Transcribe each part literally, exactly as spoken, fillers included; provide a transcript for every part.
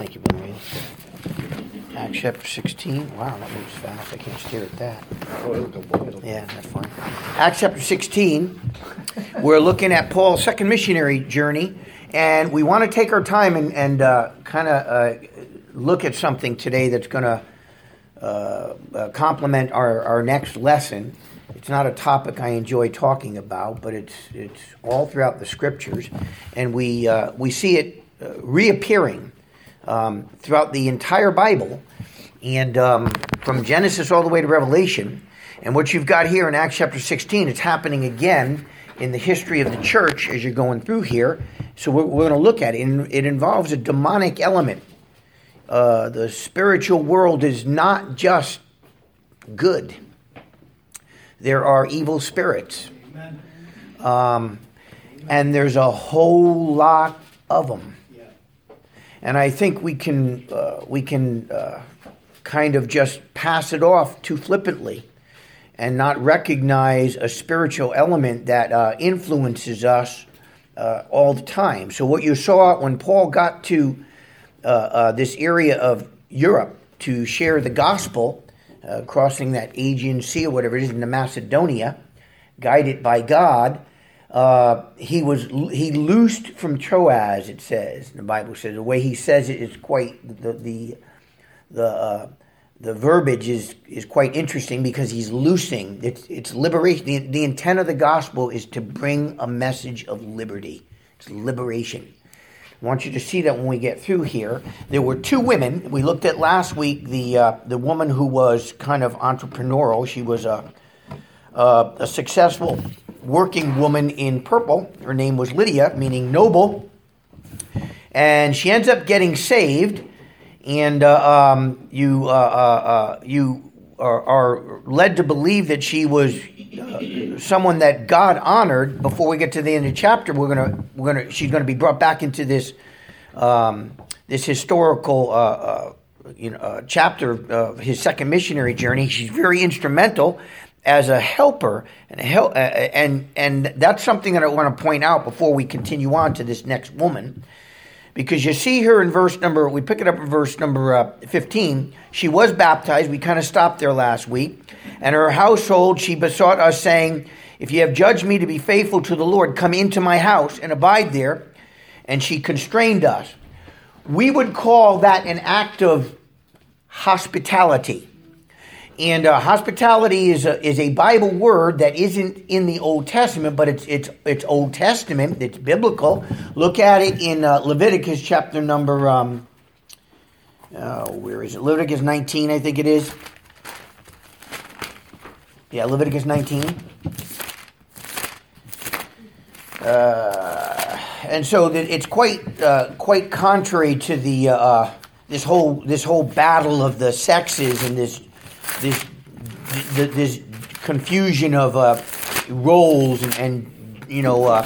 Thank you, Brother Randy. Acts chapter sixteen. Wow, that moves fast. I can't stare at that. Oh, it'll go, it'll go. Yeah, that's fine. Acts chapter sixteen. We're looking at Paul's second missionary journey, and we want to take our time and, and uh, kind of uh, look at something today that's going to uh, uh, complement our, our next lesson. It's not a topic I enjoy talking about, but it's it's all throughout the scriptures, and we uh, we see it uh, reappearing um, throughout the entire Bible, and um, from Genesis all the way to Revelation. And what you've got here in Acts chapter sixteen, it's happening again in the history of the church as you're going through here. So we're, we're going to look at it, and it involves a demonic element. Uh, the spiritual world is not just good. There are evil spirits. Um, and there's a whole lot of them. And I think we can uh, we can uh, kind of just pass it off too flippantly and not recognize a spiritual element that uh, influences us uh, all the time. So what you saw when Paul got to uh, uh, this area of Europe to share the gospel, Uh, crossing that Aegean Sea or whatever it is into Macedonia, guided by God, uh, he was he loosed from Troas. It says the Bible says the way he says it is quite the the the uh, the verbiage is is quite interesting because he's loosing. It's it's liberation. The, the intent of the gospel is to bring a message of liberty. It's liberation. I want you to see that when we get through here. There were two women. We looked at last week the uh, the woman who was kind of entrepreneurial. She was a, uh, a successful working woman in purple. Her name was Lydia, meaning noble. And she ends up getting saved. And uh, um, you uh, uh, uh, you are, are led to believe that she was Uh, someone that God honored. Before we get to the end of the chapter, we're gonna we're gonna she's gonna be brought back into this um, this historical uh, uh, you know uh, chapter of his second missionary journey. She's very instrumental as a helper and a help, uh, and and that's something that I want to point out before we continue on to this next woman, because you see her in verse number. We pick it up in verse number uh, fifteen. She was baptized. We kind of stopped there last week. And her household, she besought us, saying, if you have judged me to be faithful to the Lord, come into my house and abide there. And she constrained us. We would call that an act of hospitality. And uh, hospitality is a, is a Bible word that isn't in the Old Testament, but it's it's it's Old Testament. It's biblical. Look at it in uh, Leviticus chapter number, um, uh, where is it? Leviticus nineteen, I think it is. Yeah, Leviticus nineteen. Uh, and so it's quite uh, quite contrary to the uh, this whole this whole battle of the sexes and this this this confusion of uh, roles and, and you know uh,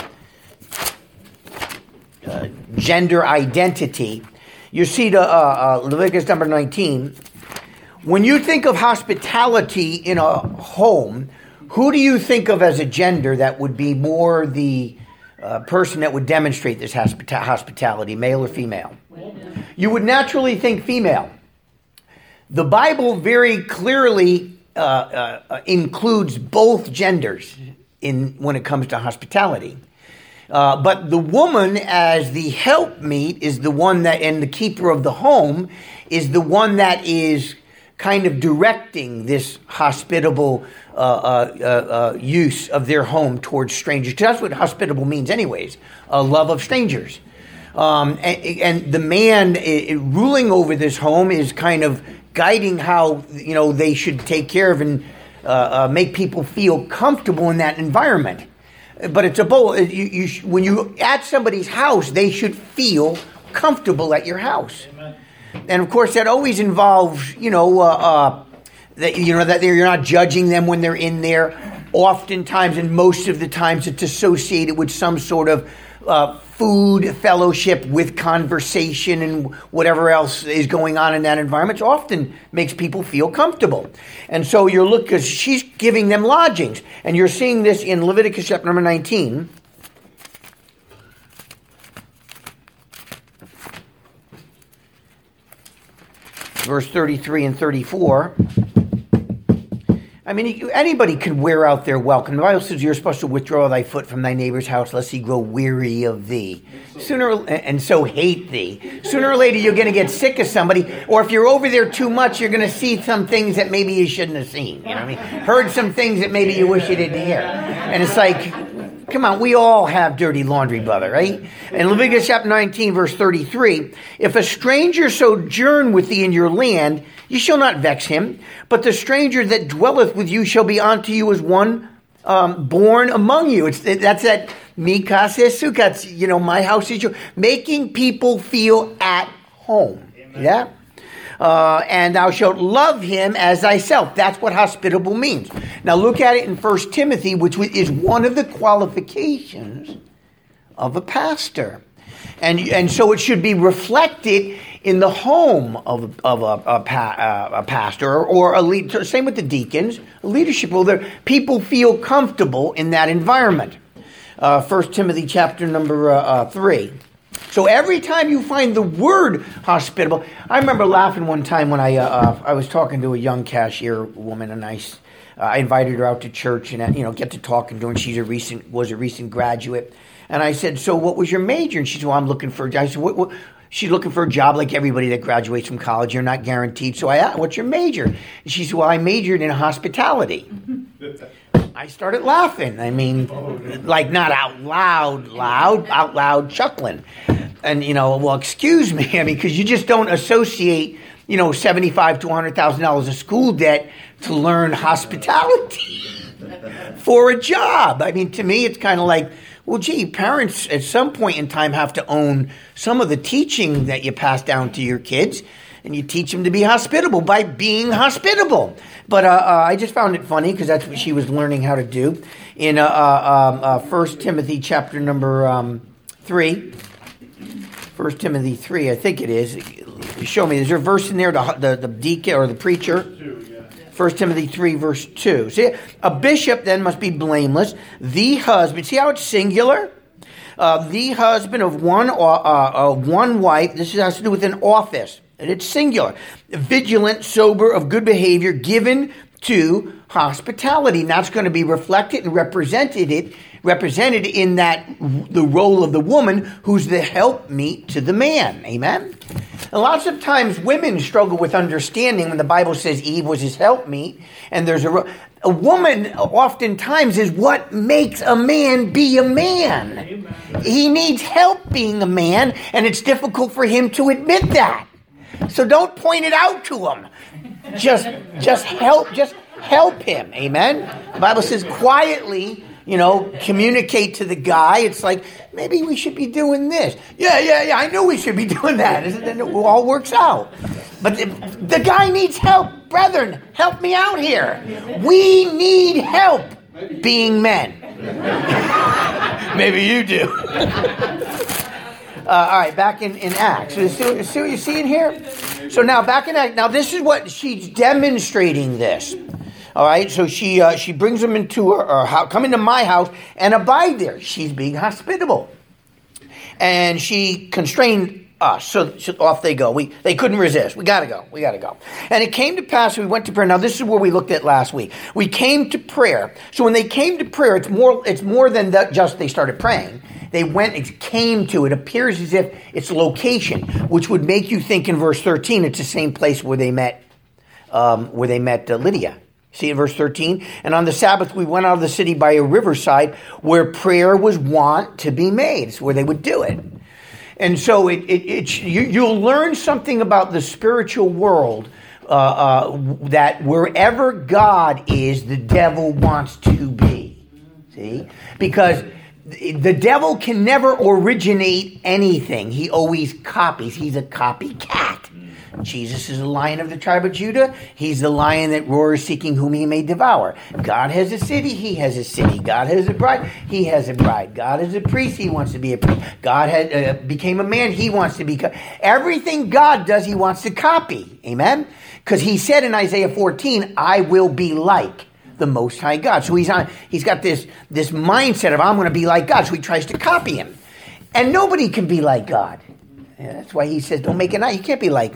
uh, gender identity. You see the uh, uh, Leviticus number nineteen. When you think of hospitality in a home, who do you think of as a gender that would be more the uh, person that would demonstrate this hospita- hospitality, male or female? You would naturally think female. The Bible very clearly uh, uh, includes both genders in when it comes to hospitality. Uh, but the woman as the helpmeet is the one that, and the keeper of the home is the one that is kind of directing this hospitable uh, uh, uh, use of their home towards strangers. Because that's what hospitable means anyways, a love of strangers. Um, and, and the man uh, ruling over this home is kind of guiding how, you know, they should take care of and uh, uh, make people feel comfortable in that environment. But it's a bowl. You, you, when you at somebody's house, they should feel comfortable at your house. Amen. And of course, that always involves, you know, uh, uh, that you know that you're not judging them when they're in there. Oftentimes, and most of the times, it's associated with some sort of uh, food fellowship with conversation and whatever else is going on in that environment. It often makes people feel comfortable. And so you're looking, because she's giving them lodgings, and you're seeing this in Leviticus chapter number nineteen. verse thirty-three and thirty-four. I mean, anybody could wear out their welcome. The Bible says you're supposed to withdraw thy foot from thy neighbor's house lest he grow weary of thee. Sooner and so hate thee. Sooner or later you're going to get sick of somebody, or if you're over there too much, you're going to see some things that maybe you shouldn't have seen. You know what I mean? Heard some things that maybe you wish you didn't hear. And it's like, come on, we all have dirty laundry, brother, right? In Leviticus chapter nineteen, verse thirty-three, if a stranger sojourn with thee in your land, you shall not vex him, but the stranger that dwelleth with you shall be unto you as one um, born among you. It's that's that mikase sukkah. You know, my house is yours, making people feel at home. Amen. Yeah. Uh, and thou shalt love him as thyself. That's what hospitable means. Now look at it in First Timothy, which is one of the qualifications of a pastor. And and so it should be reflected in the home of, of a, a, pa, a pastor or, or a lead. Same with the deacons, leadership. Well, people feel comfortable in that environment. Uh, First Timothy chapter number uh, uh, three. So every time you find the word hospitable, I remember laughing one time when I uh, uh, I was talking to a young cashier woman, a nice. Uh, I invited her out to church and you know get to talking to her. And she's a recent was a recent graduate, and I said, "So what was your major?" And she said, "Well, I'm looking for." I said, "What?" what? She's looking for a job like everybody that graduates from college. You're not guaranteed. So I asked, "What's your major?" And she said, "Well, I majored in hospitality." I started laughing. I mean, like not out loud, loud, out loud chuckling. And, you know, well, excuse me, I mean, because you just don't associate, you know, seventy-five to one hundred thousand dollars of school debt to learn hospitality for a job. I mean, to me, it's kind of like, well, gee, parents at some point in time have to own some of the teaching that you pass down to your kids, and you teach them to be hospitable by being hospitable. But uh, uh, I just found it funny because that's what she was learning how to do. In uh, uh, uh, First Timothy chapter number um, three, First Timothy three, I think it is. Show me, is there a verse in there, the, the, the deacon or the preacher? First Timothy three, verse two. See, a bishop then must be blameless, the husband. See how it's singular? Uh, the husband of one, uh, uh, one wife. This has to do with an office. And it's singular. Vigilant, sober, of good behavior, given to hospitality. And that's going to be reflected and represented it, represented in that the role of the woman who's the helpmeet to the man. Amen? And lots of times women struggle with understanding when the Bible says Eve was his helpmeet. And there's a... A woman oftentimes is what makes a man be a man. Amen. He needs help being a man, and it's difficult for him to admit that. So don't point it out to him. Just, just help, just help him. Amen. The Bible says quietly, you know, communicate to the guy. It's like, maybe we should be doing this. Yeah, yeah, yeah. I know we should be doing that. Isn't it? It all works out. But the, the guy needs help. Brethren, help me out here. We need help being men. Maybe you do. Uh, all right, back in, in Acts. So see, see what you see in here? So now back in Acts. Now this is what she's demonstrating this. All right, so she uh, she brings them into her, her house, come into my house and abide there. She's being hospitable. And she constrained us. So, so off they go. We They couldn't resist. We got to go. We got to go. And it came to pass, we went to prayer. Now this is where we looked at last week. We came to prayer. So when they came to prayer, it's more it's more than that just they started praying. They went, it came to, it appears as if it's location, which would make you think in verse thirteen, it's the same place where they met, um, where they met uh, Lydia. See in verse thirteen? And on the Sabbath we went out of the city by a riverside where prayer was wont to be made. It's where they would do it. And so it, it, it you, you'll learn something about the spiritual world, uh, uh, that wherever God is, the devil wants to be. See? Because the devil can never originate anything. He always copies. He's a copycat. Jesus is the Lion of the tribe of Judah. He's the lion that roars, seeking whom he may devour. God has a city. He has a city. God has a bride. He has a bride. God is a priest. He wants to be a priest. God had, uh, became a man. He wants to be. Co- Everything God does, he wants to copy. Amen? Because he said in Isaiah fourteen, I will be like the Most High God. So he's on. He's got this, this mindset of I'm going to be like God. So he tries to copy him. And nobody can be like God. Yeah, that's why he says, don't make it out. You can't be like me.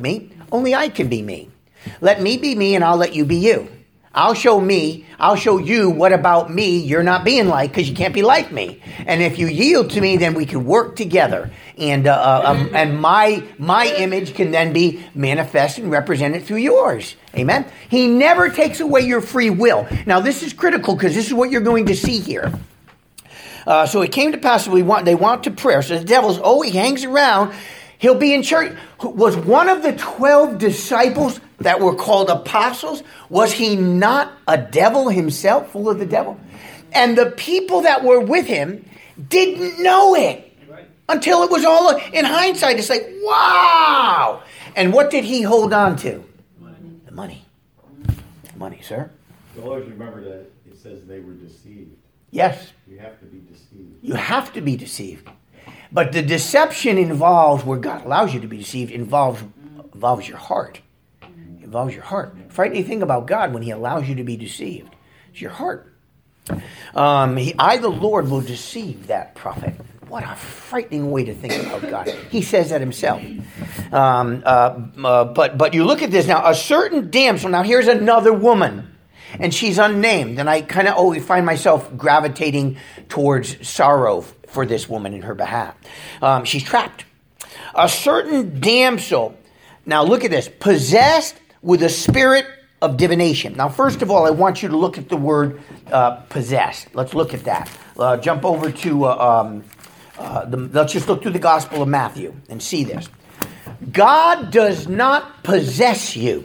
Only I can be me. Let me be me and I'll let you be you. I'll show me, I'll show you what about me you're not being like because you can't be like me. And if you yield to me, then we can work together. And uh, um, and my my image can then be manifested and represented through yours. Amen? He never takes away your free will. Now, this is critical because this is what you're going to see here. Uh, so it came to pass that we want, they want to prayer. So the devil's, oh, he hangs around. He'll be in church. Was one of the twelve disciples that were called apostles, was he not a devil himself, full of the devil? And the people that were with him didn't know it until it was all in hindsight. It's like, wow. And what did he hold on to? Money. The money. The money, sir. You'll always remember that it says they were deceived. Yes. You have to be deceived. You have to be deceived. But the deception involves, where God allows you to be deceived, involves involves your heart. It involves your heart. Frightening thing about God when he allows you to be deceived is your heart. Um, he, I, the Lord, will deceive that prophet. What a frightening way to think about God. He says that himself. Um, uh, uh, but but you look at this now. A certain damsel. Now here's another woman. And she's unnamed. And I kind of always find myself gravitating towards sorrow for this woman in her behalf. Um, she's trapped. A certain damsel. Now look at this. Possessed with a spirit of divination. Now first of all, I want you to look at the word uh, possessed. Let's look at that. Uh, jump over to, uh, um, uh, the, let's just look through the Gospel of Matthew and see this. God does not possess you.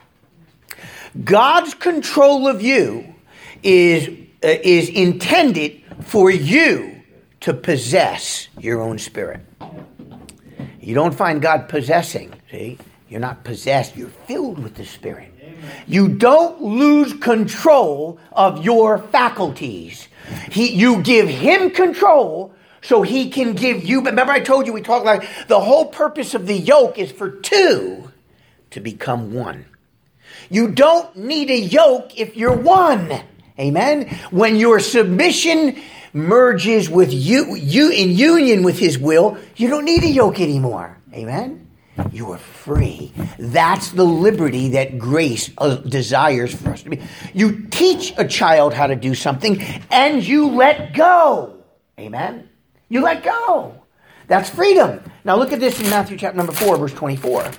God's control of you is uh, is intended for you to possess your own spirit. You don't find God possessing, see? You're not possessed, you're filled with the Spirit. You don't lose control of your faculties. He, you give him control so he can give you. But remember I told you, we talked like the whole purpose of the yoke is for two to become one. You don't need a yoke if you're one. Amen? When your submission merges with you, you in union with his will, you don't need a yoke anymore. Amen? You are free. That's the liberty that grace uh, desires for us to be. You teach a child how to do something and you let go. Amen? You let go. That's freedom. Now look at this in Matthew chapter number four, verse twenty-four.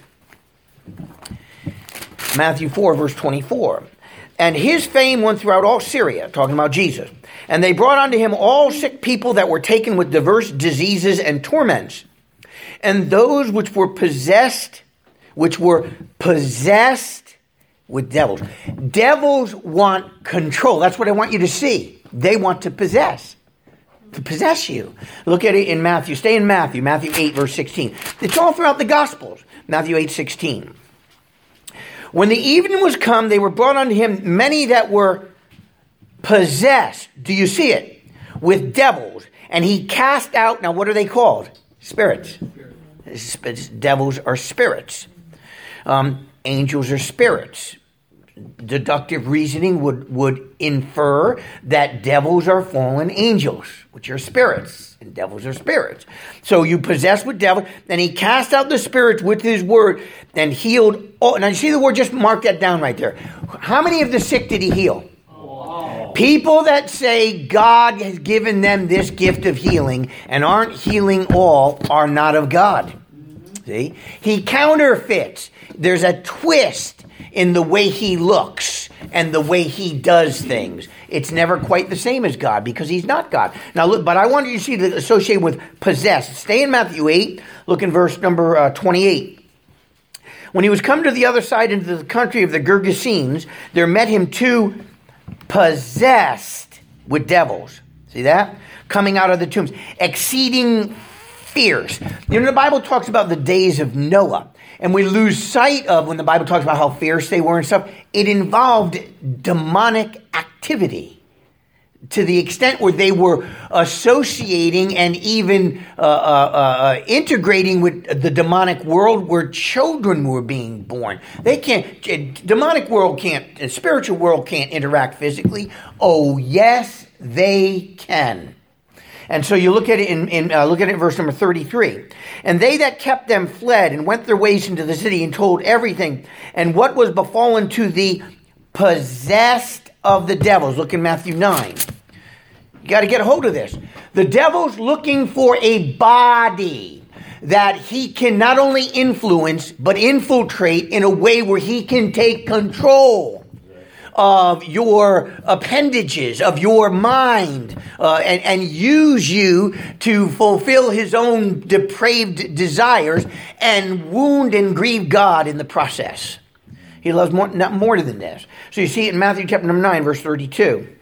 Matthew four, verse twenty-four. And his fame went throughout all Syria, talking about Jesus. And they brought unto him all sick people that were taken with diverse diseases and torments. And those which were possessed, which were possessed with devils. Devils want control. That's what I want you to see. They want to possess. To possess you. Look at it in Matthew. Stay in Matthew. Matthew eight, verse sixteen. It's all throughout the Gospels. Matthew eight, sixteen. When the evening was come, they were brought unto him many that were possessed. Do you see it? With devils. And he cast out, now what are they called? Spirits. Spirits. Devils are spirits. Um, angels are spirits. Deductive reasoning would, would infer that devils are fallen angels, which are spirits, and devils are spirits. So you possess with devils, and he cast out the spirits with his word and healed all. Now you see the word, just mark that down right there. How many of the sick did he heal? Wow. People that say God has given them this gift of healing and aren't healing all are not of God. Mm-hmm. See? He counterfeits. There's a twist in the way he looks and the way he does things. It's never quite the same as God because he's not God. Now look, but I want you to see the associated with possessed. Stay in Matthew eight, look in verse number uh, twenty-eight. When he was come to the other side into the country of the Gergesenes, there met him two possessed with devils. See that? Coming out of the tombs. Exceeding fierce. You know, the Bible talks about the days of Noah. And we lose sight of, when the Bible talks about how fierce they were and stuff, it involved demonic activity to the extent where they were associating and even uh, uh, uh, integrating with the demonic world where children were being born. They can't, demonic world can't, spiritual world can't interact physically. Oh, yes, they can. And so you look at it in, in uh, look at it in verse number thirty-three. And they that kept them fled and went their ways into the city and told everything. And what was befallen to the possessed of the devils. Look in Matthew nine. You got to get a hold of this. The devil's looking for a body that he can not only influence, but infiltrate in a way where he can take control of your appendages, of your mind, uh, and, and use you to fulfill his own depraved desires and wound and grieve God in the process. He loves more, not more than this. So you see it in Matthew chapter number nine, verse thirty-two.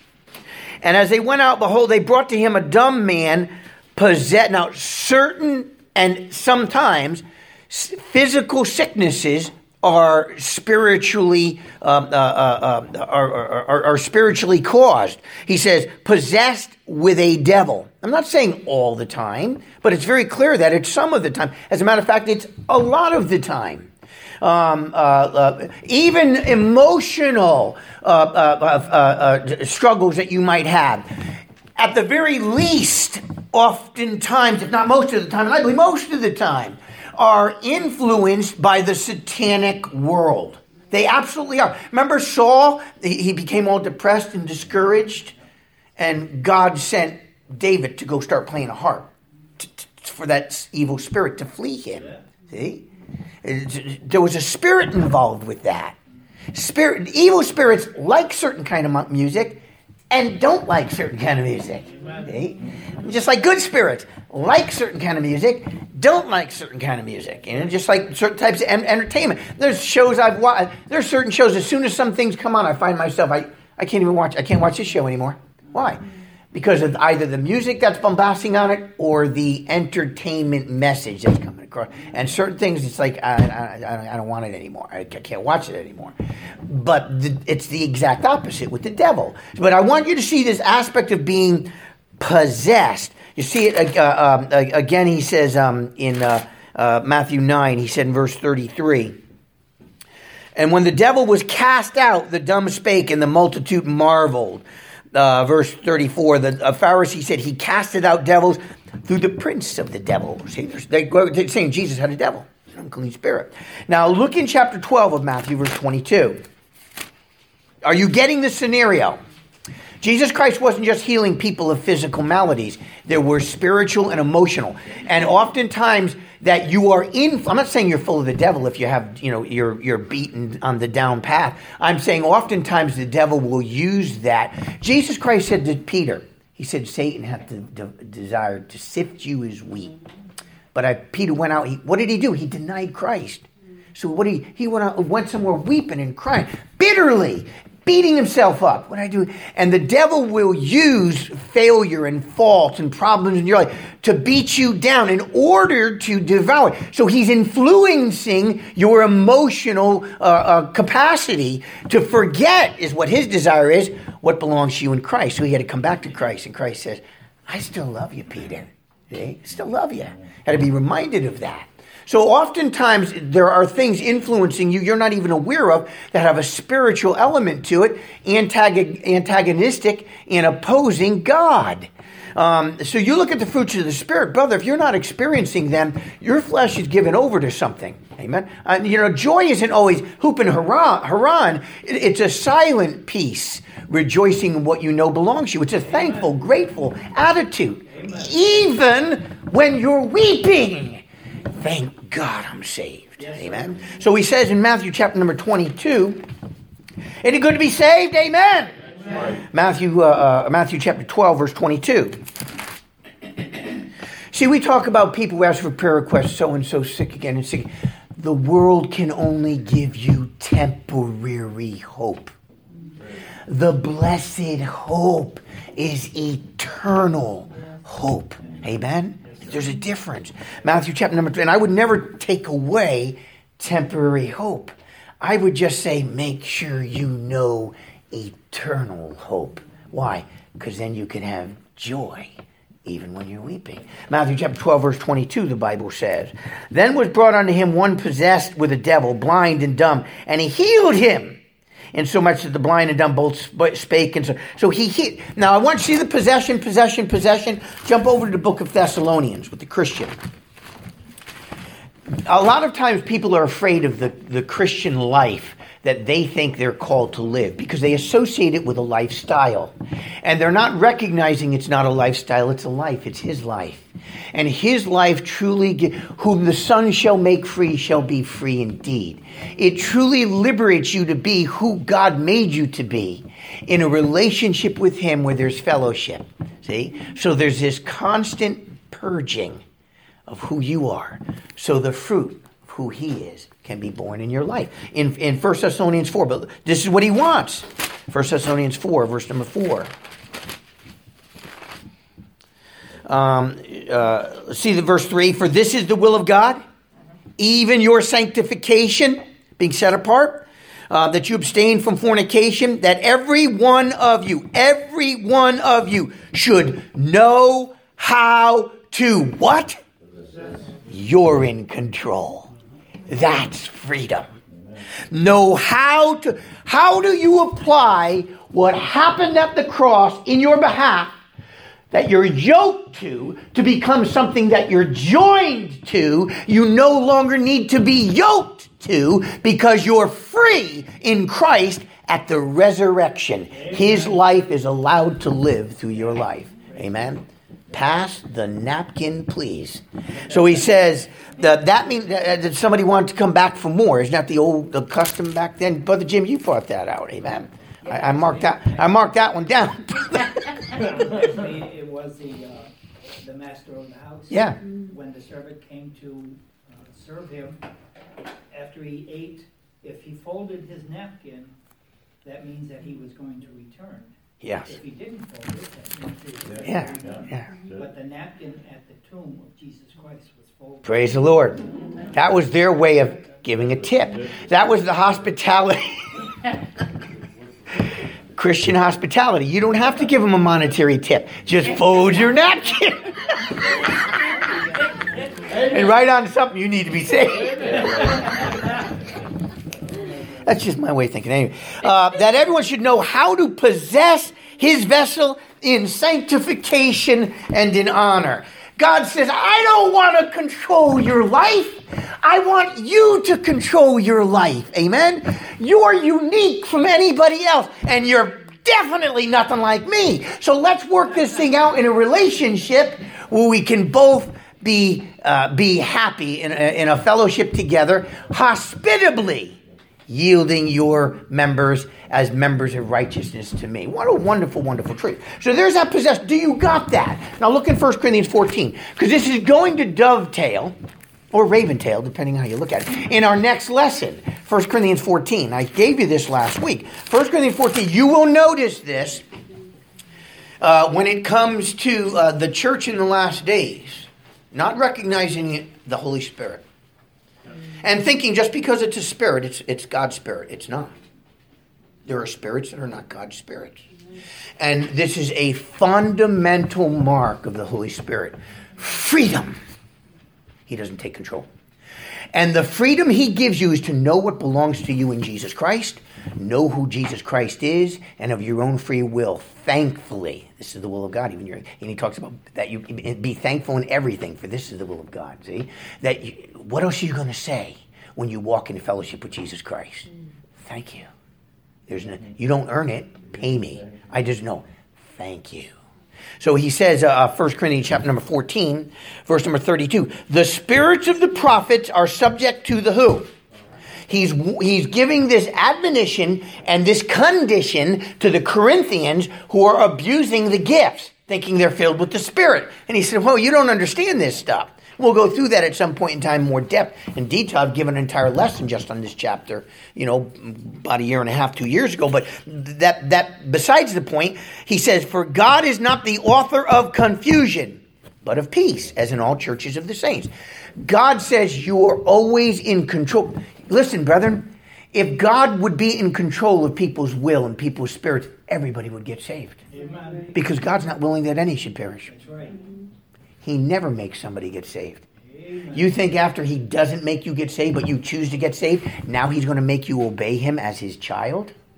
And as they went out, behold, they brought to him a dumb man possessed. Now, certain and sometimes physical sicknesses are spiritually um, uh, uh, uh, are, are, are spiritually caused. He says, possessed with a devil. I'm not saying all the time, but it's very clear that it's some of the time. As a matter of fact, it's a lot of the time. Um, uh, uh, even emotional uh, uh, uh, uh, struggles that you might have. At the very least, oftentimes, if not most of the time, and I believe most of the time, are influenced by the satanic world. They absolutely are. Remember Saul? He became all depressed and discouraged, and God sent David to go start playing a harp to, to, for that evil spirit to flee him. Yeah. See? There was a spirit involved with that. Spirit, evil spirits like certain kind of music and don't like certain kind of music. See? Just like good spirits like certain kind of music, don't like certain kind of music. And just like certain types of entertainment. There's shows I've watched. There's certain shows, as soon as some things come on, I find myself, I, I can't even watch, I can't watch this show anymore. Why? Because of either the music that's bombasting on it or the entertainment message that's coming across. And certain things, it's like, I, I, I don't want it anymore. I can't watch it anymore. But the, it's the exact opposite with the devil. But I want you to see this aspect of being possessed. You see it, uh, uh, again, he says um, in uh, uh, Matthew nine, he said in verse thirty-three, and when the devil was cast out, the dumb spake and the multitude marveled. Uh, verse thirty-four, the uh, Pharisee said he casted out devils through the prince of the devils. See, they, they're saying Jesus had a devil, an unclean spirit. Now look in chapter twelve of Matthew, verse twenty-two. Are you getting the scenario? Jesus Christ wasn't just healing people of physical maladies. There were spiritual and emotional. And oftentimes that you are in, I'm not saying you're full of the devil if you have, you know, you're, you're beaten on the down path. I'm saying oftentimes the devil will use that. Jesus Christ said to Peter, he said, Satan hath the de- desire to sift you as wheat. But I, Peter went out, he, what did he do? He denied Christ. So what he, he went out, went somewhere weeping and crying, bitterly, beating himself up. What I do, and the devil will use failure and faults and problems in your life to beat you down in order to devour. So he's influencing your emotional uh, uh, capacity to forget, is what his desire is, what belongs to you in Christ. So he had to come back to Christ, and Christ says, I still love you, Peter. See? I still love you. Had to be reminded of that. So oftentimes there are things influencing you you're not even aware of that have a spiritual element to it, antag- antagonistic and opposing God. Um, so you look at the fruits of the Spirit, brother, if you're not experiencing them, your flesh is given over to something. Amen. Uh, you know, joy isn't always hooping hurrah, hurrah. It, it's a silent peace, rejoicing in what you know belongs to you. It's a thankful, grateful attitude. Amen. Even when you're weeping. Thank God I'm saved. Yes, amen. So he says in Matthew chapter number twenty-two, isn't it good to be saved? Amen. Amen. Matthew uh, uh, Matthew chapter twelve, verse twenty-two. See, we talk about people who ask for prayer requests, so-and-so sick again and sick. The world can only give you temporary hope. The blessed hope is eternal hope. Amen. There's a difference. Matthew chapter number two. And I would never take away temporary hope. I would just say, make sure you know eternal hope. Why? Because then you can have joy even when you're weeping. Matthew chapter twelve, verse twenty-two, the Bible says, then was brought unto him one possessed with a devil, blind and dumb, and he healed him, And so much that the blind and dumb both sp- spake. And so, so he hit. Now I want you to see the possession, possession, possession. Jump over to the book of Thessalonians with the Christian. A lot of times people are afraid of the, the Christian life that they think they're called to live because they associate it with a lifestyle. And they're not recognizing it's not a lifestyle, it's a life. It's his life. And his life truly, whom the Son shall make free shall be free indeed. It truly liberates you to be who God made you to be in a relationship with him where there's fellowship. See? So there's this constant purging of who you are. So the fruit of who he is can be born in your life. In in First Thessalonians four, but this is what he wants. First Thessalonians four, verse number four. Um, uh, see the verse three. For this is the will of God, even your sanctification, being set apart, uh, that you abstain from fornication, that every one of you, every one of you should know how to what? You're in control. That's freedom. Know how to, how do you apply what happened at the cross in your behalf that you're yoked to, to become something that you're joined to? You no longer need to be yoked to because you're free in Christ at the resurrection. Amen. His life is allowed to live through your life. Amen. Pass the napkin, please. So he says that that means that somebody wanted to come back for more. Isn't that the old the custom back then? Brother Jim, you brought that out. Amen. I, I marked that. I marked that one down. It was the uh, the master of the house. Yeah. When the servant came to uh, serve him, after he ate, if he folded his napkin, that means that he was going to return. Yes. If he didn't fold it, that means he was going Yeah. to return. Yeah. But the napkin at the tomb of Jesus Christ was folded. Praise the Lord. That was their way of giving a tip. That was the hospitality. Christian hospitality. You don't have to give them a monetary tip. Just fold your napkin. And write on something you need to be saved. That's just my way of thinking. Anyway, uh, that everyone should know how to possess his vessel in sanctification and in honor. God says, I don't want to control your life. I want you to control your life. Amen? You're unique from anybody else. And you're definitely nothing like me. So let's work this thing out in a relationship where we can both be uh, be happy in a, in a fellowship together, hospitably yielding your members as members of righteousness to me. What a wonderful, wonderful truth. So there's that possession. Do you got that? Now look in First Corinthians fourteen, because this is going to dovetail, or raventail, depending how you look at it, in our next lesson. First Corinthians fourteen. I gave you this last week. First Corinthians fourteen, you will notice this uh, when it comes to uh, the church in the last days, not recognizing the Holy Spirit. And thinking just because it's a spirit, it's it's God's spirit. It's not. There are spirits that are not God's spirits. And this is a fundamental mark of the Holy Spirit. Freedom. He doesn't take control. And the freedom he gives you is to know what belongs to you in Jesus Christ, know who Jesus Christ is, and of your own free will, thankfully. This is the will of God. Even your, and he talks about that you be thankful in everything, for this is the will of God. See? That you, what else are you going to say when you walk in fellowship with Jesus Christ? Thank you. There's no, you don't earn it. Pay me. I just know. Thank you. So he says, uh, First Corinthians chapter number fourteen, verse number thirty-two. The spirits of the prophets are subject to the who? He's, he's giving this admonition and this condition to the Corinthians who are abusing the gifts, thinking they're filled with the Spirit. And he said, well, you don't understand this stuff. We'll go through that at some point in time in more depth and detail. I've given an entire lesson just on this chapter, you know, about a year and a half, two years ago. But that, that besides the point, he says, for God is not the author of confusion, but of peace, as in all churches of the saints. God says you are always in control. Listen, brethren, if God would be in control of people's will and people's spirits, everybody would get saved. Amen. Because God's not willing that any should perish. That's right. He never makes somebody get saved. Amen. You think after he doesn't make you get saved, but you choose to get saved, now he's going to make you obey him as his child?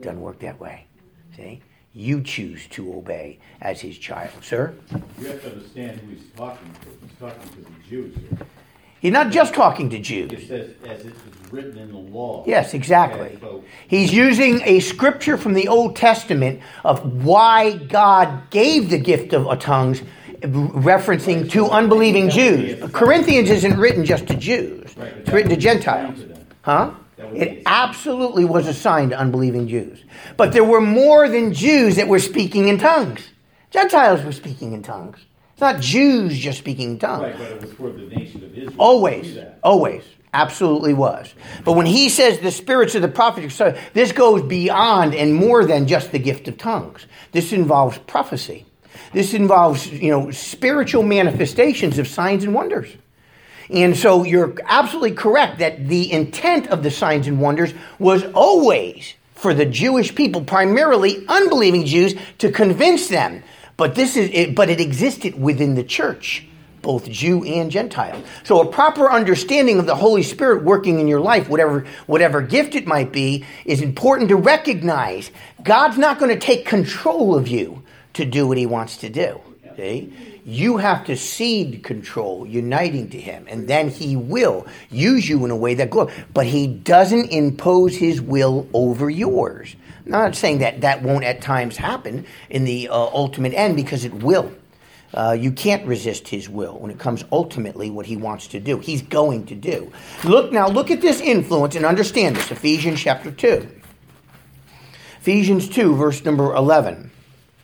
Doesn't work that way. See? You choose to obey as his child. Sir? You have to understand who he's talking to. He's talking to the Jews here. He's not just talking to It Jews. says, as it is written in the law. Yes, exactly. Okay, so He's using a scripture from the Old Testament of why God gave the gift of tongues, referencing to unbelieving Jews. Corinthians isn't written just to Jews. Right, but It's that written to was Gentiles. assigned to them. Huh? That would be It assigned. absolutely was assigned to unbelieving Jews. But there were more than Jews that were speaking in tongues. Gentiles were speaking in tongues. It's not Jews just speaking in tongues. Right, but it was for the nation of Israel. Always, Do that. always, absolutely was. But when he says the spirits of the prophets, so this goes beyond and more than just the gift of tongues. This involves prophecy. This involves, you know, spiritual manifestations of signs and wonders. And so you're absolutely correct that the intent of the signs and wonders was always for the Jewish people, primarily unbelieving Jews, to convince them. But this is, it, but it existed within the church, both Jew and Gentile. So a proper understanding of the Holy Spirit working in your life, whatever whatever gift it might be, is important to recognize. God's not going to take control of you to do what he wants to do. See? You have to cede control, uniting to him, and then he will use you in a way that glories. But he doesn't impose his will over yours. I'm not saying that that won't at times happen in the uh, ultimate end, because it will. Uh, you can't resist his will when it comes ultimately what he wants to do. He's going to do. Look now, look at this influence and understand this. Ephesians chapter two. Ephesians two, verse number eleven.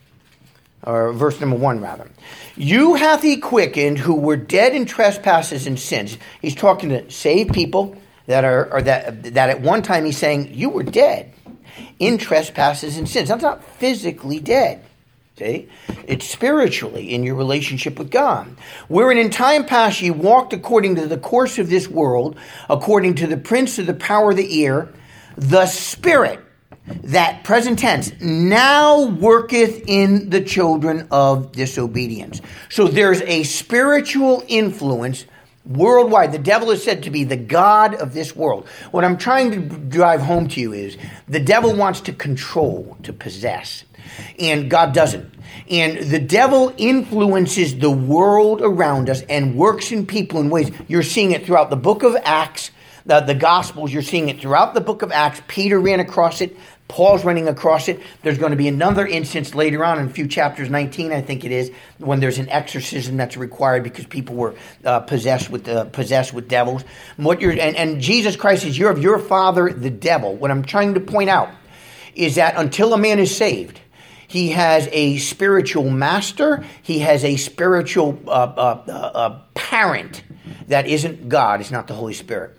Or verse number one, rather. You hath he quickened who were dead in trespasses and sins. He's talking to saved people that are, or that, that at one time he's saying, you were dead in trespasses and sins. That's not physically dead. See? It's spiritually in your relationship with God. Wherein in time past ye walked according to the course of this world, according to the prince of the power of the air, the spirit that, present tense, now worketh in the children of disobedience. So there's a spiritual influence worldwide. The devil is said to be the god of this world. What I'm trying to drive home to you is the devil wants to control, to possess, and God doesn't. And the devil influences the world around us and works in people in ways. You're seeing it throughout the book of Acts, the, the Gospels. You're seeing it throughout the book of Acts. Peter ran across it. Paul's running across it. There's going to be another instance later on in a few chapters, nineteen, I think it is, when there's an exorcism that's required because people were uh, possessed with uh, possessed with devils. What you're and, and Jesus Christ is you're of your father, the devil. What I'm trying to point out is that until a man is saved, he has a spiritual master. He has a spiritual uh, uh, uh, uh, parent that isn't God. It's not the Holy Spirit.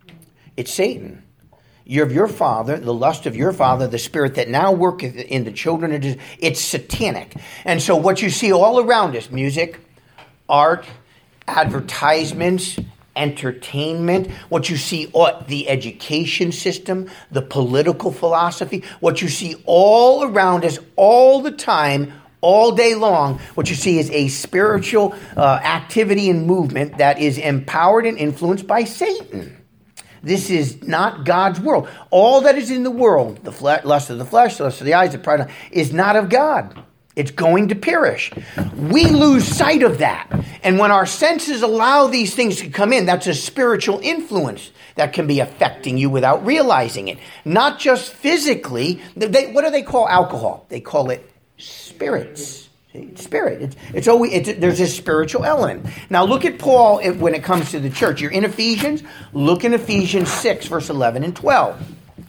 It's Satan. You're of your father, the lust of your father, the spirit that now worketh in the children of Israel. It's satanic. And so what you see all around us, music, art, advertisements, entertainment, what you see, uh, the education system, the political philosophy, what you see all around us all the time, all day long, what you see is a spiritual uh, activity and movement that is empowered and influenced by Satan. This is not God's world. All that is in the world, the fle- lust of the flesh, the lust of the eyes, the pride, of- is not of God. It's going to perish. We lose sight of that. And when our senses allow these things to come in, that's a spiritual influence that can be affecting you without realizing it. Not just physically. They, what do they call alcohol? They call it spirits. Spirit. It's, it's always it's, there's a spiritual element. Now look at Paul when it comes to the church. You're in Ephesians. Look in Ephesians six, verse eleven and twelve.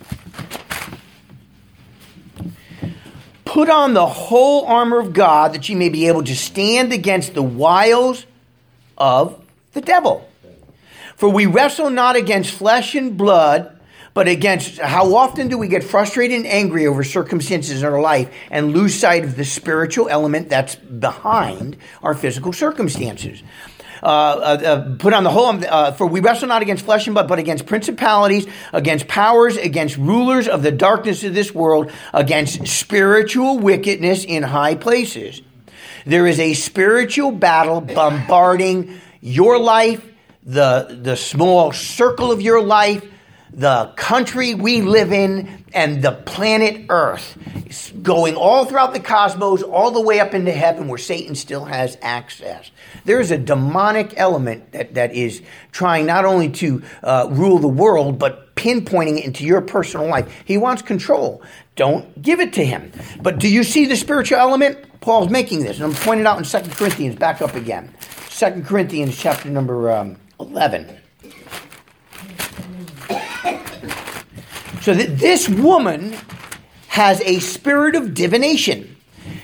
Put on the whole armor of God that ye may be able to stand against the wiles of the devil. For we wrestle not against flesh and blood, but against, how often do we get frustrated and angry over circumstances in our life and lose sight of the spiritual element that's behind our physical circumstances? Uh, uh, uh, put on the whole, uh, for we wrestle not against flesh and blood, but against principalities, against powers, against rulers of the darkness of this world, against spiritual wickedness in high places. There is a spiritual battle bombarding your life, the, the small circle of your life, the country we live in and the planet Earth, going all throughout the cosmos, all the way up into heaven where Satan still has access. There's a demonic element that, that is trying not only to uh, rule the world, but pinpointing it into your personal life. He wants control. Don't give it to him. But do you see the spiritual element? Paul's making this, and I'm pointing out in Second Corinthians, back up again. Second Corinthians chapter number um, eleven. So that this woman has a spirit of divination.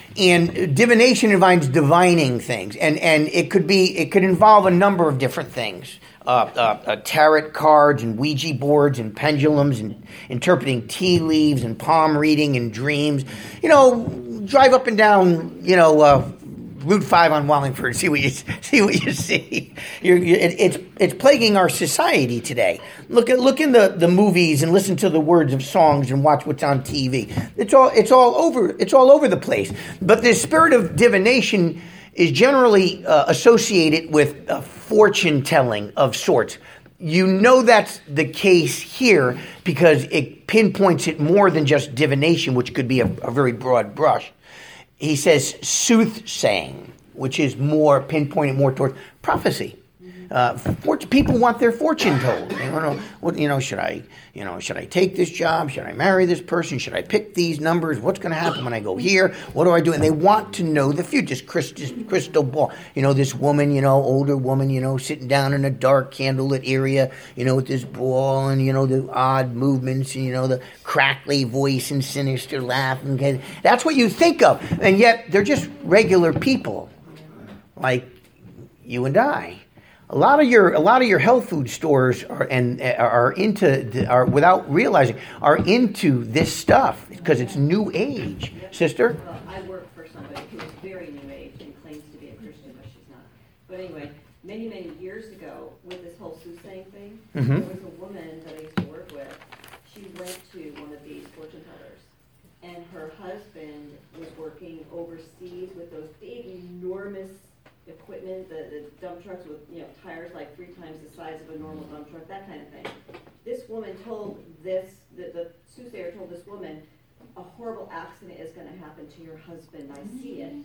And divination involves divining things. And, and it could be, it could involve a number of different things. Uh, uh, uh, tarot cards and Ouija boards and pendulums and interpreting tea leaves and palm reading and dreams. You know, drive up and down, you know, uh, Route five on Wallingford, see what you see. What you see. You're, you're, it, it's it's plaguing our society today. Look at look in the, the movies and listen to the words of songs and watch what's on T V. It's all it's all over it's all over the place. But this spirit of divination is generally uh, associated with uh, fortune telling of sorts. You know that's the case here because it pinpoints it more than just divination, which could be a, a very broad brush. He says soothsaying, which is more pinpointed more towards prophecy. Uh, for, people want their fortune told. They want to know, what, you know, should I, you know, should I take this job? Should I marry this person? Should I pick these numbers? What's going to happen when I go here? What do I do? And they want to know the future. This crystal, crystal ball. You know, this woman, you know, older woman, you know, sitting down in a dark candlelit area, you know, with this ball and, you know, the odd movements, and, you know, the crackly voice and sinister laugh. And that's what you think of. And yet they're just regular people like you and I. A lot of your a lot of your health food stores are and are into are without realizing are into this stuff because it's new age, sister. Well, I work for somebody who is very new age and claims to be a Christian, but she's not. But anyway, many many years ago, with this whole soothsaying thing, mm-hmm. there was a woman that I used to work with. She went to one of these fortune tellers, and her husband was working overseas with those big, enormous equipment, the, the dump trucks with, you know, tires like three times the size of a normal dump truck, that kind of thing. This woman told this, the, the soothsayer told this woman, a horrible accident is going to happen to your husband. I see it.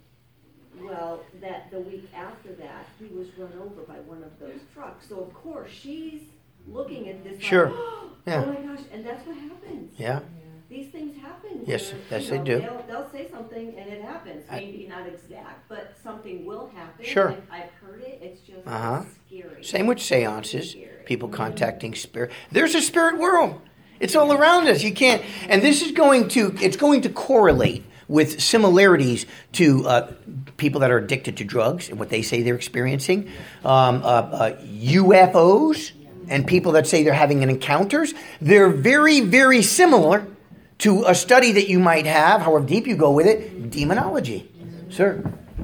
Well, that the week after that, he was run over by one of those trucks. So of course she's looking at this. Sure. Like, oh, yeah. oh my gosh, and that's what happens. Yeah. These things happen. Yes, where, yes, you know, they do. They'll, they'll say something and it happens. Maybe I, not exact, but something will happen. Sure. I've, I've heard it. It's just uh-huh. scary. Same with seances. People contacting spirit. There's a spirit world. It's all around us. You can't. And this is going to. It's going to correlate with similarities to uh, people that are addicted to drugs and what they say they're experiencing, um, uh, uh, U F Os, and people that say they're having an encounters. They're very, very similar to a study that you might have, however deep you go with it, demonology. Sir?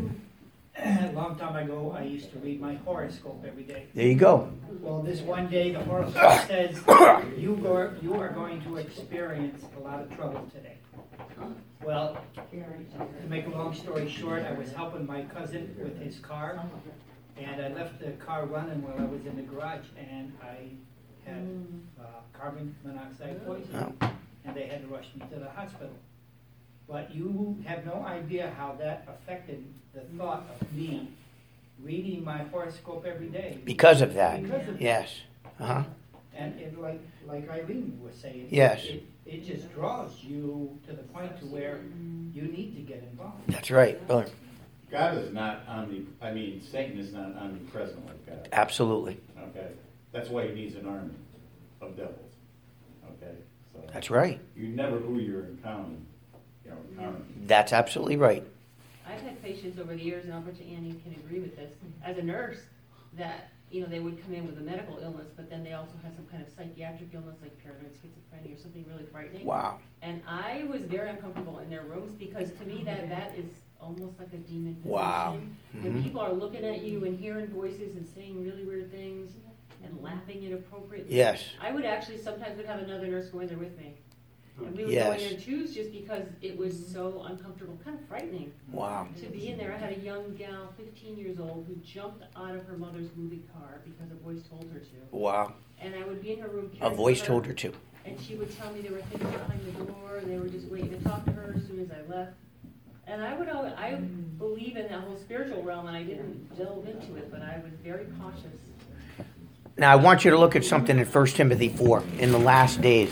A long time ago, I used to read my horoscope every day. There you go. Well, this one day, the horoscope says, you, go, you are going to experience a lot of trouble today. Well, to make a long story short, I was helping my cousin with his car, and I left the car running while I was in the garage, and I had uh, carbon monoxide poisoning. Oh. And they had to rush me to the hospital. But you have no idea how that affected the thought of me reading my horoscope every day. Because of that. Because of yes. Uh-huh. And it, like like Eileen was saying, yes. it, it just draws you to the point to where you need to get involved. That's right. Well, God is not omni. I mean, Satan is not omnipresent like God. Absolutely. Okay. That's why he needs an army of devils. Okay. So that's right. You never who you're encountering. You know, encountering. That's absolutely right. I've had patients over the years, and I'll bet you Annie can agree with this, as a nurse, that, you know, they would come in with a medical illness, but then they also had some kind of psychiatric illness like paranoid schizophrenia or something really frightening. Wow. And I was very uncomfortable in their rooms because to me that that is almost like a demon possession. Wow. When Mm-hmm. people are looking at you and hearing voices and saying really weird things and laughing inappropriately. Yes. I would actually sometimes would have another nurse go in there with me. And we would Yes. go in and choose just because it was so uncomfortable, kind of frightening Wow. to be in there. I had a young gal, fifteen years old, who jumped out of her mother's moving car because a voice told her to. Wow. And I would be in her room. A caring voice for told her to. And she would tell me they were hidden behind the door, and they were just waiting to talk to her as soon as I left. And I would, al- I believe in that whole spiritual realm, and I didn't delve into it, but I was very cautious. Now, I want you to look at something in First Timothy four, in the last days.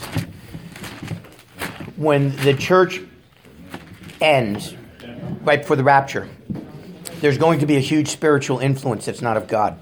When the church ends, right before the rapture, there's going to be a huge spiritual influence that's not of God.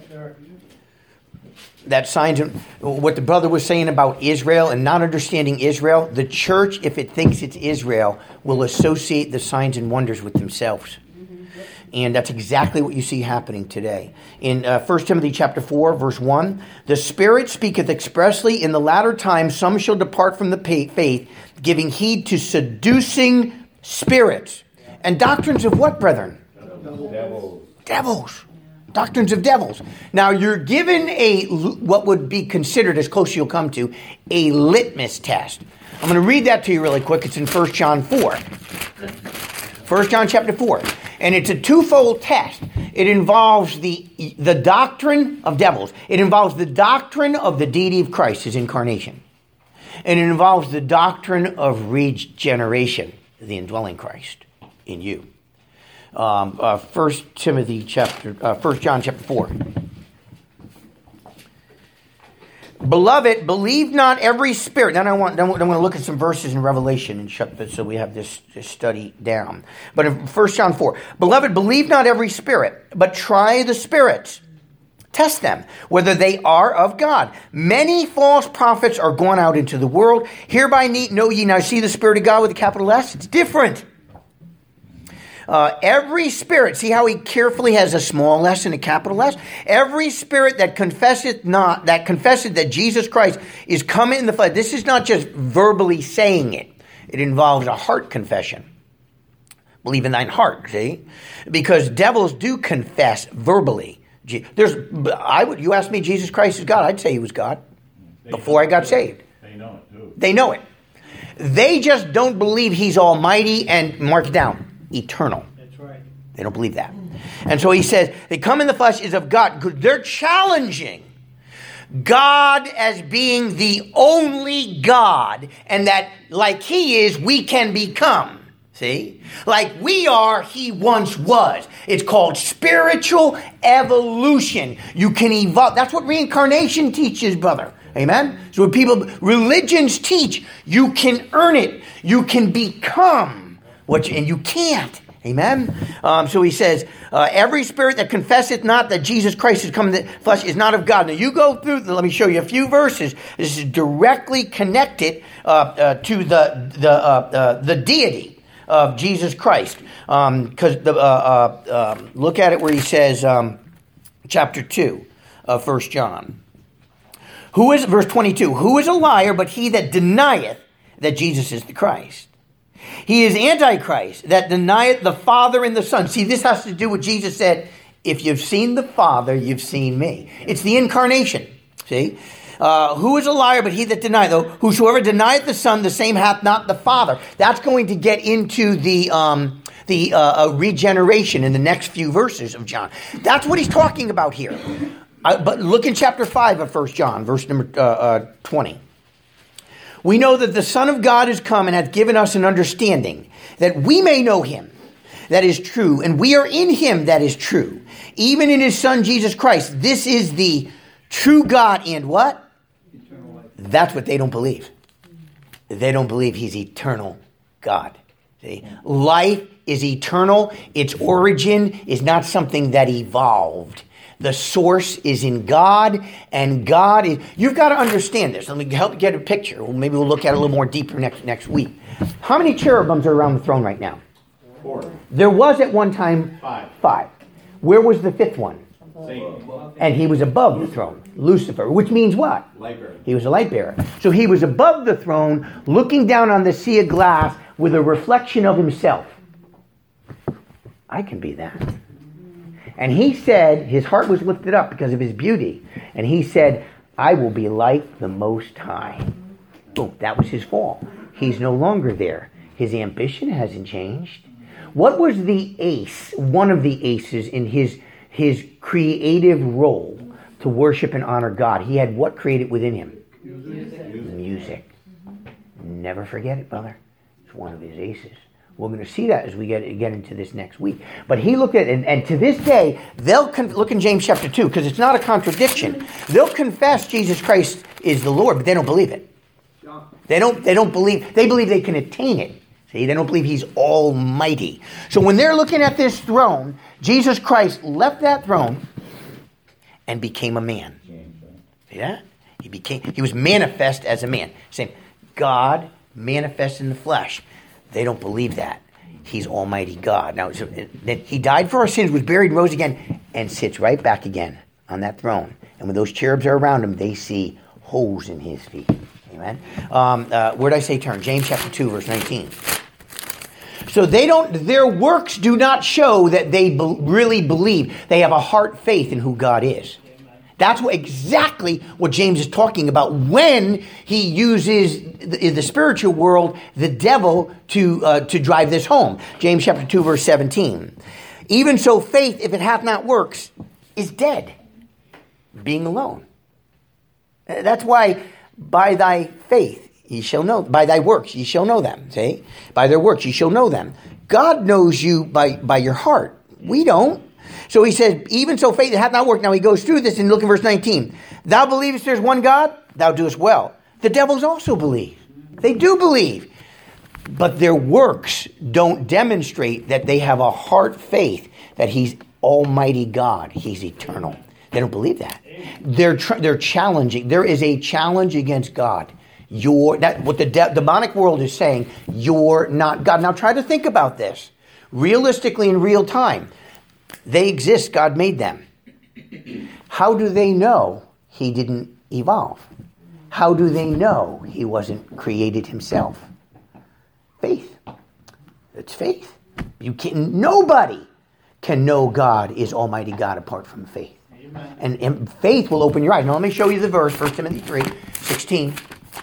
That signs, of, what the brother was saying about Israel and not understanding Israel, the church, if it thinks it's Israel, will associate the signs and wonders with themselves. And that's exactly what you see happening today. In uh, First Timothy chapter four, verse one, the Spirit speaketh expressly, in the latter times some shall depart from the faith, giving heed to seducing spirits. And doctrines of what, brethren? Devils. Devils. Doctrines of devils. Now you're given a, what would be considered, as close as you'll come to, a litmus test. I'm going to read that to you really quick. It's in First John four. First John chapter four. And it's a twofold test. It involves the, the doctrine of devils. It involves the doctrine of the deity of Christ, his incarnation. And it involves the doctrine of regeneration, the indwelling Christ in you. Um, uh, First Timothy chapter, uh, First John chapter four. Beloved, believe not every spirit. Then I want. Then I'm going to look at some verses in Revelation and shut this, so we have this, this study down. But in First John four, beloved, believe not every spirit, but try the spirits. Test them, whether they are of God. Many false prophets are gone out into the world. Hereby know ye now. See the Spirit of God with a capital S? It's different. Uh, every spirit, see how he carefully has a small s and a capital S? Every spirit that confesseth not, that confesseth that Jesus Christ is come in the flesh. This is not just verbally saying it. It involves a heart confession. Believe in thine heart, see? Because devils do confess verbally. There's, I would, you ask me, Jesus Christ is God, I'd say he was God They before I got saved. They know it too. They know it. They just don't believe he's almighty and, mark it down, eternal. That's right. They don't believe that. And so he says, they come in the flesh is of God. They're challenging God as being the only God, and that like he is, we can become. See? Like we are, he once was. It's called spiritual evolution. You can evolve. That's what reincarnation teaches, brother. Amen? So when people, religions teach, you can earn it. You can become what you, and you can't. Amen? Um, so he says, uh, every spirit that confesseth not that Jesus Christ has come in the flesh is not of God. Now you go through, let me show you a few verses. This is directly connected uh, uh, to the, the, uh, uh, the deity of Jesus Christ. Because um, the uh, uh, um, look at it where he says, um, chapter two of First John. Who is, verse twenty-two, who is a liar but he that denieth that Jesus is the Christ? He is Antichrist that denieth the Father and the Son. See, this has to do with Jesus said, if you've seen the Father, you've seen me. It's the incarnation. See? Uh, who is a liar but he that denieth? Though whosoever denieth the Son, the same hath not the Father. That's going to get into the um, the uh, uh, regeneration in the next few verses of John. That's what he's talking about here. Uh, but look in chapter five of First John, verse number uh, uh, twenty. We know that the Son of God is come and hath given us an understanding, that we may know him that is true, and we are in him that is true, even in his Son Jesus Christ. This is the true God and what? Eternal life. That's what they don't believe. They don't believe he's eternal God. See? Life is eternal. Its origin is not something that evolved. The source is in God, and God is... You've got to understand this. Let me help you get a picture. Well, maybe we'll look at it a little more deeper next next week. How many cherubims are around the throne right now? Four. There was at one time Five. five. Where was the fifth one? Satan. And he was above the throne. Lucifer, which means what? Light bearer. He was a light bearer. So he was above the throne, looking down on the sea of glass with a reflection of himself. I can be that. And he said, his heart was lifted up because of his beauty. And he said, I will be like the Most High. Boom, that was his fall. He's no longer there. His ambition hasn't changed. What was the ace, one of the aces in his, his creative role to worship and honor God? He had what created within him? Music. Music. Never forget it, brother. It's one of his aces. We're going to see that as we get, get into this next week. But he looked at it, and, and to this day, they'll con- look in James chapter two, because it's not a contradiction. They'll confess Jesus Christ is the Lord, but they don't believe it. They don't, they don't believe, they believe they can attain it. See, they don't believe he's almighty. So when they're looking at this throne, Jesus Christ left that throne and became a man. See that? He became, he was manifest as a man. Same. God manifest in the flesh. They don't believe that. He's Almighty God. Now, so, then he died for our sins, was buried, rose again, and sits right back again on that throne. And when those cherubs are around him, they see holes in his feet. Amen. Um, uh, where did I say turn? James chapter two, verse nineteen. So they don't. Their works do not show that they be, really believe. They have a heart faith in who God is. That's what, exactly what James is talking about when he uses the, in the spiritual world the devil to uh, to drive this home. James chapter two, verse seventeen. Even so, faith, if it hath not works, is dead, being alone. That's why by thy faith ye shall know, by thy works ye shall know them. See? By their works ye shall know them. God knows you by, by your heart. We don't. So he says, even so faith hath not worked. Now he goes through this and look at verse nineteen. Thou believest there's one God? Thou doest well. The devils also believe. They do believe. But their works don't demonstrate that they have a heart faith that he's Almighty God. He's eternal. They don't believe that. They're tr- they're challenging. There is a challenge against God. You're, that, what the de- demonic world is saying, you're not God. Now try to think about this. Realistically in real time. They exist. God made them. How do they know he didn't evolve? How do they know he wasn't created himself? Faith. It's faith. You can. Nobody can know God is Almighty God apart from faith. And, and faith will open your eyes. Now let me show you the verse, First Timothy three, sixteen.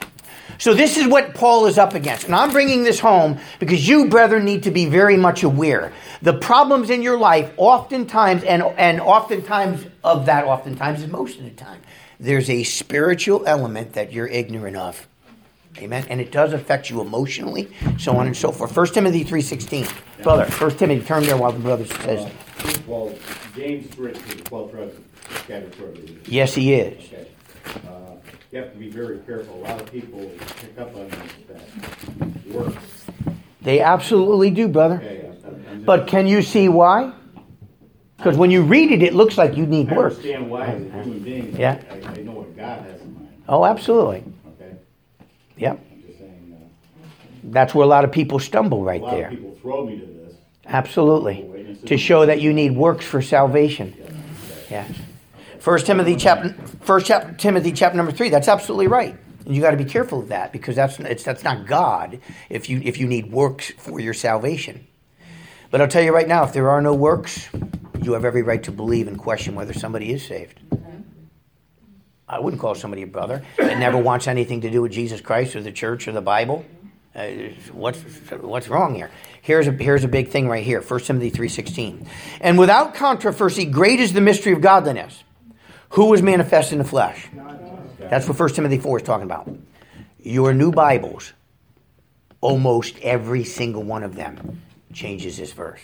So this is what Paul is up against. And I'm bringing this home because you, brethren, need to be very much aware. The problems in your life, oftentimes, and, and oftentimes of that, oftentimes is most of the time, there's a spiritual element that you're ignorant of. Amen? And it does affect you emotionally, so on and so forth. First Timothy three sixteen. Brother, First Timothy, turn there while the brother says. Uh, well, James written to the twelve tribes of scattered tribes. Yes, he is. Okay. Uh, you have to be very careful. A lot of people pick up on that works. They absolutely do, brother. Okay, I'm, I'm just, But can you see why? Because when you read it, it looks like you need I works. understand why as a human being. Yeah. I, I know what God has in mind. Oh, absolutely. Okay. Yep. I'm just saying. Uh, That's where a lot of people stumble right a lot there. of people throw me to this. Absolutely. To show that you need works for salvation. Yeah. First Timothy chapter First chapter Timothy chapter number three. That's absolutely right. And you got to be careful of that because that's it's that's not God if you if you need works for your salvation. But I'll tell you right now, if there are no works, you have every right to believe and question whether somebody is saved. I wouldn't call somebody a brother that never wants anything to do with Jesus Christ or the church or the Bible. Uh, what's what's wrong here? Here's a here's a big thing right here. First Timothy three sixteen. And without controversy, great is the mystery of godliness. Who was manifest in the flesh? That's what First Timothy four is talking about. Your new Bibles, almost every single one of them changes this verse.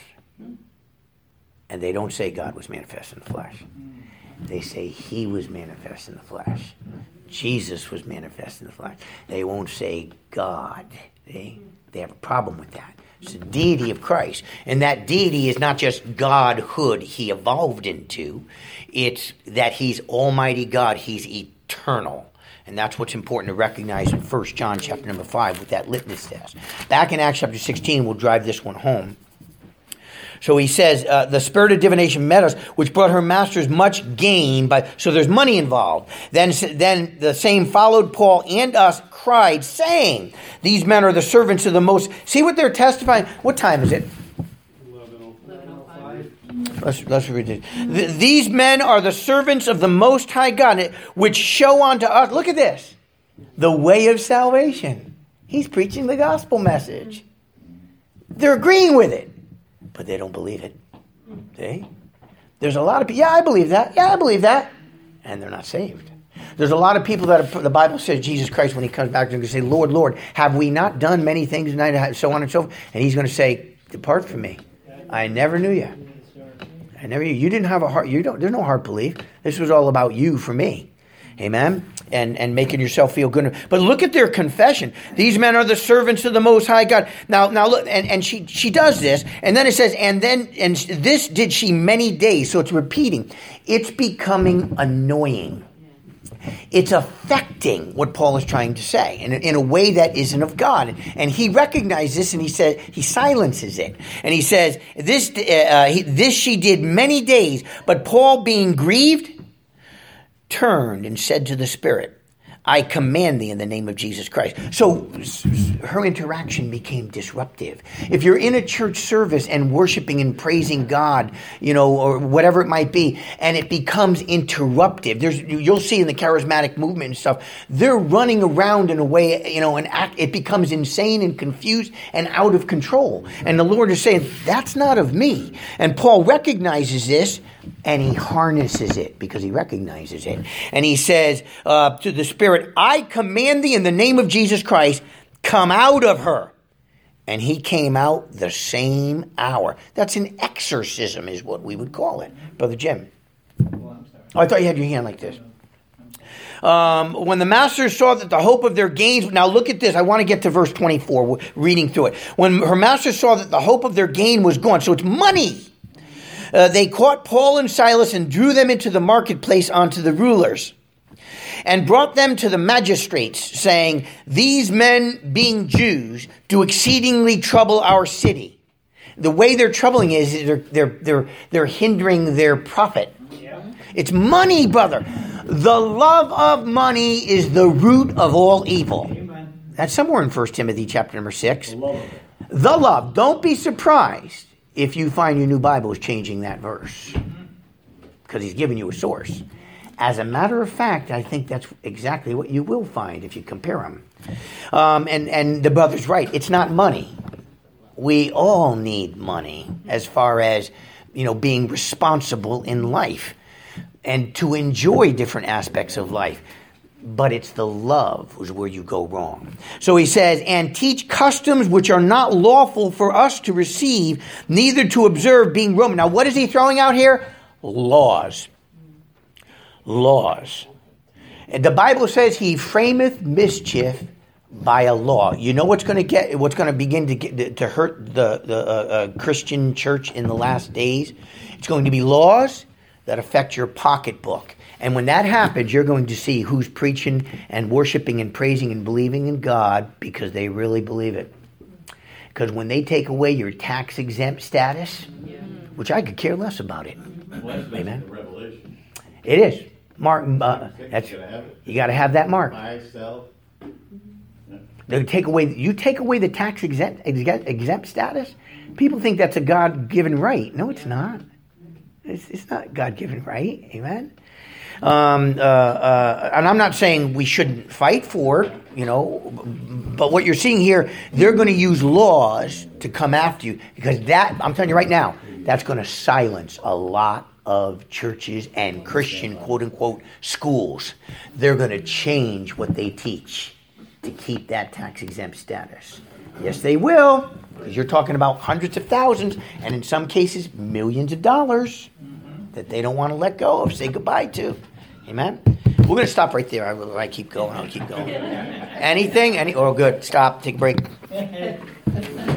And they don't say God was manifest in the flesh. They say he was manifest in the flesh. Jesus was manifest in the flesh. They won't say God. They, they have a problem with that. It's the deity of Christ. And that deity is not just Godhood he evolved into. It's that he's Almighty God. He's eternal. And that's what's important to recognize in First John chapter number five with that litmus test. Back in Acts chapter sixteen, we'll drive this one home. So he says, uh, the spirit of divination met us, which brought her masters much gain. By, so there's money involved. Then, then the same followed Paul and us, cried, saying, these men are the servants of the most. See what they're testifying? What time is it? eleven oh five. Let's, let's read it. Th- these men are the servants of the Most High God, which show unto us, look at this, the way of salvation. He's preaching the gospel message. They're agreeing with it, but they don't believe it. See? There's a lot of people, yeah, I believe that. Yeah, I believe that. And they're not saved. There's a lot of people that are, the Bible says Jesus Christ, when he comes back, they're going to say, Lord, Lord, have we not done many things tonight, so on and so forth? And he's going to say, depart from me. I never knew you. I never knew you. You didn't have a heart. You don't. There's no heart belief. This was all about you for me. Amen? And and making yourself feel good. But look at their confession. These men are the servants of the Most High God. Now, now look, and, and she she does this, and then it says, and then and this did she many days. So it's repeating. It's becoming annoying. It's affecting what Paul is trying to say in, in a way that isn't of God. And he recognizes this, and he says, he silences it. And he says, this, uh, he, this she did many days, but Paul, being grieved, turned and said to the Spirit, I command thee in the name of Jesus Christ. So her interaction became disruptive. If you're in a church service and worshiping and praising God, you know, or whatever it might be, and it becomes interruptive, there's, you'll see in the charismatic movement and stuff, they're running around in a way, you know, and act, it becomes insane and confused and out of control. And the Lord is saying, that's not of me. And Paul recognizes this, and he harnesses it because he recognizes it. And he says uh, to the Spirit, I command thee in the name of Jesus Christ, come out of her. And he came out the same hour. That's an exorcism is what we would call it. Brother Jim. Oh, I thought you had your hand like this. Um, when the masters saw that the hope of their gains, now look at this, I want to get to verse twenty-four, reading through it. When her masters saw that the hope of their gain was gone, so it's money. Uh, they caught Paul and Silas and drew them into the marketplace unto the rulers and brought them to the magistrates, saying, these men, being Jews, do exceedingly trouble our city. The way they're troubling is they're they're they're, they're hindering their profit. Yeah. It's money, brother. The love of money is the root of all evil. Amen. That's somewhere in First Timothy chapter number six. The love. The love. Don't be surprised if you find your new Bible is changing that verse, because he's giving you a source. As a matter of fact, I think that's exactly what you will find if you compare them. Um, and, and the brother's right. It's not money. We all need money as far as, you know, being responsible in life and to enjoy different aspects of life. But it's the love is where you go wrong. So he says, and teach customs which are not lawful for us to receive, neither to observe, being Roman. Now, what is he throwing out here? Laws. Laws. And the Bible says he frameth mischief by a law. You know what's going to get, what's going to begin to get to hurt the, the uh, uh, Christian church in the last days? It's going to be laws that affect your pocketbook. And when that happens, you're going to see who's preaching and worshiping and praising and believing in God because they really believe it. Because when they take away your tax exempt status, yeah. which I could care less about it. Well, amen. The revelation. It is. Mark, uh, that's, you got to have that mark. Buy, sell. They take away, you take away the tax exempt, exempt status, people think that's a God-given right. No, it's not. It's, it's not a God-given right. Amen. Um, uh, uh, and I'm not saying we shouldn't fight for it, you know, but what you're seeing here, they're going to use laws to come after you because that, I'm telling you right now, that's going to silence a lot of churches and Christian, quote unquote, schools. They're going to change what they teach to keep that tax exempt status. Yes, they will, because you're talking about hundreds of thousands and in some cases millions of dollars that they don't want to let go of, say goodbye to. Amen? We're going to stop right there. I will. I keep going. I'll keep going. Anything? Any? Oh, good. Stop. Take a break.